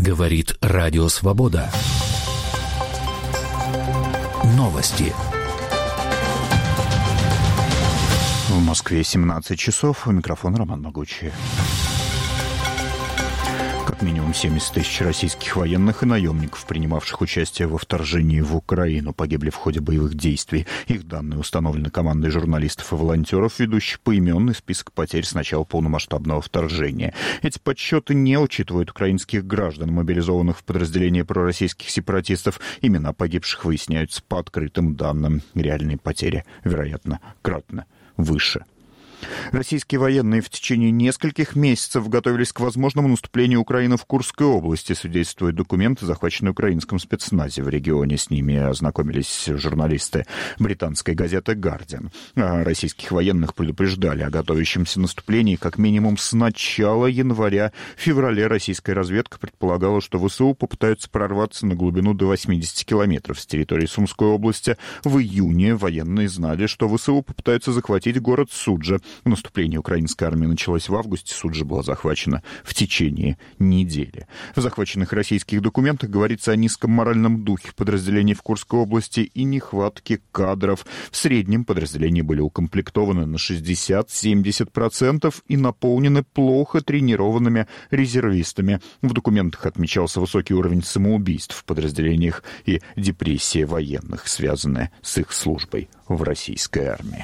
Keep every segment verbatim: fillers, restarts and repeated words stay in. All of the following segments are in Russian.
Говорит Радио Свобода. Новости. В Москве семнадцать часов. У микрофона Роман Могучий. Как минимум семьдесят тысяч российских военных и наемников, принимавших участие во вторжении в Украину, погибли в ходе боевых действий. Их данные установлены командой журналистов и волонтеров, ведущих поименный список потерь с начала полномасштабного вторжения. Эти подсчеты не учитывают украинских граждан, мобилизованных в подразделения пророссийских сепаратистов. Имена погибших выясняются по открытым данным. Реальные потери, вероятно, кратно выше. Российские военные в течение нескольких месяцев готовились к возможному наступлению Украины в Курской области, свидетельствуют документы, захваченные украинским спецназе в регионе. С ними ознакомились журналисты британской газеты «Гардиан». Российских военных предупреждали о готовящемся наступлении как минимум с начала января. В феврале российская разведка предполагала, что ВСУ попытаются прорваться на глубину до восемьдесят километров с территории Сумской области. В июне военные знали, что ВСУ попытаются захватить город Суджа. Наступление украинской армии началось в августе, Суджа была захвачена в течение недели. В захваченных российских документах говорится о низком моральном духе подразделений в Курской области и нехватке кадров. В среднем подразделения были укомплектованы на шестьдесят-семьдесят процентов и наполнены плохо тренированными резервистами. В документах отмечался высокий уровень самоубийств в подразделениях и депрессия военных, связанная с их службой в российской армии.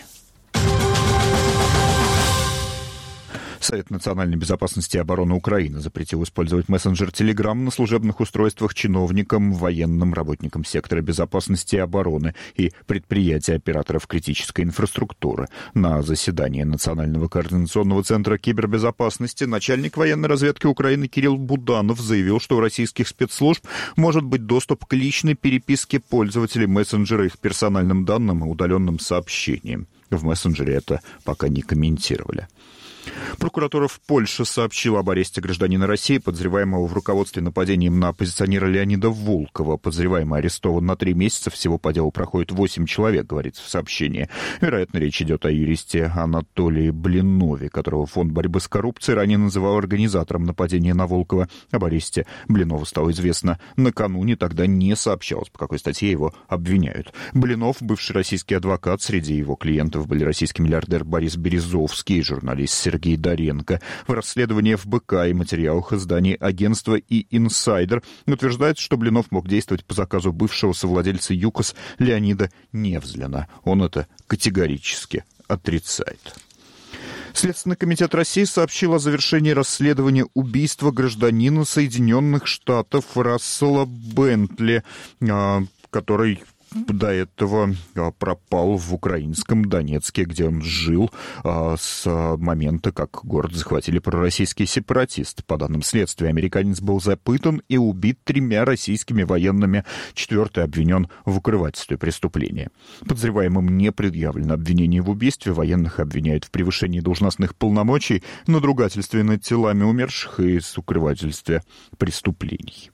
Совет национальной безопасности и обороны Украины запретил использовать мессенджер Telegram на служебных устройствах чиновникам, военным, работникам сектора безопасности и обороны и предприятий операторов критической инфраструктуры. На заседании Национального координационного центра кибербезопасности начальник военной разведки Украины Кирилл Буданов заявил, что у российских спецслужб может быть доступ к личной переписке пользователей мессенджера, их персональным данным и удаленным сообщениям. В мессенджере это пока не комментировали. Прокуратура в Польше сообщила об аресте гражданина России, подозреваемого в руководстве нападением на оппозиционера Леонида Волкова. Подозреваемый арестован на три месяца. Всего по делу проходит восемь человек, говорится в сообщении. Вероятно, речь идет о юристе Анатолии Блинове, которого Фонд борьбы с коррупцией ранее называл организатором нападения на Волкова. Об аресте Блинова стало известно накануне, тогда не сообщалось, по какой статье его обвиняют. Блинов, бывший российский адвокат, среди его клиентов были российский миллиардер Борис Березовский и журналист Сергей Сергей Доренко. В расследовании эф бэ ка и материалах изданий агентства и «Инсайдер» утверждается, что Блинов мог действовать по заказу бывшего совладельца ЮКОС Леонида Невзлина. Он это категорически отрицает. Следственный комитет России сообщил о завершении расследования убийства гражданина Соединенных Штатов Рассела Бентли, который до этого пропал в украинском Донецке, где он жил с момента, как город захватили пророссийские сепаратисты. По данным следствия, американец был запытан и убит тремя российскими военными. Четвертый обвинен в укрывательстве преступления. Подозреваемым не предъявлено обвинение в убийстве. Военных обвиняют в превышении должностных полномочий, надругательстве над телами умерших и в укрывательстве преступлений.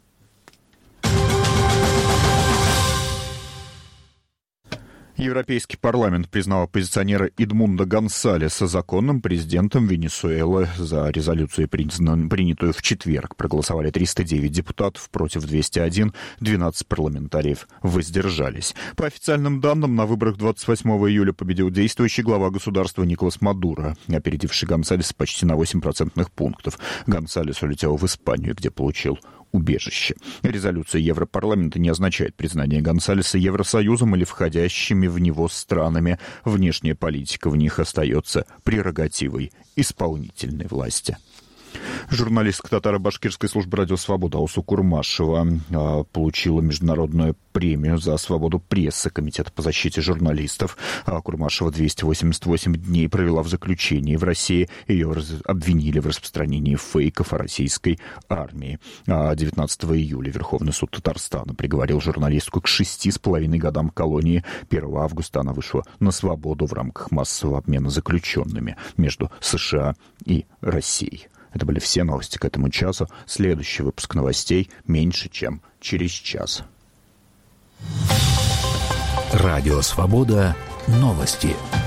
Европейский парламент признал оппозиционера Эдмунда Гонсалеса законным президентом Венесуэлы. За резолюцию, принятую в четверг, проголосовали триста девять депутатов, против двести один, двенадцать парламентариев воздержались. По официальным данным, на выборах двадцать восьмого июля победил действующий глава государства Николас Мадуро, опередивший Гонсалеса почти на восемь процентных пунктов. Гонсалес улетел в Испанию, где получил убежище. Резолюция Европарламента не означает признание Гонсалеса Евросоюзом или входящими в него странами. Внешняя политика в них остается прерогативой исполнительной власти. Журналистка татаро-башкирской службы «Радио Свобода» Алсу Курмашева а, получила международную премию за свободу прессы Комитета по защите журналистов. А Курмашева двести восемьдесят восемь дней провела в заключении в России. Ее раз... обвинили в распространении фейков о российской армии. А девятнадцатого июля Верховный суд Татарстана приговорил журналистку к шести с половиной годам колонии. первого августа она вышла на свободу в рамках массового обмена заключенными между США и Россией. Это были все новости к этому часу. Следующий выпуск новостей меньше, чем через час. Радио «Свобода». Новости.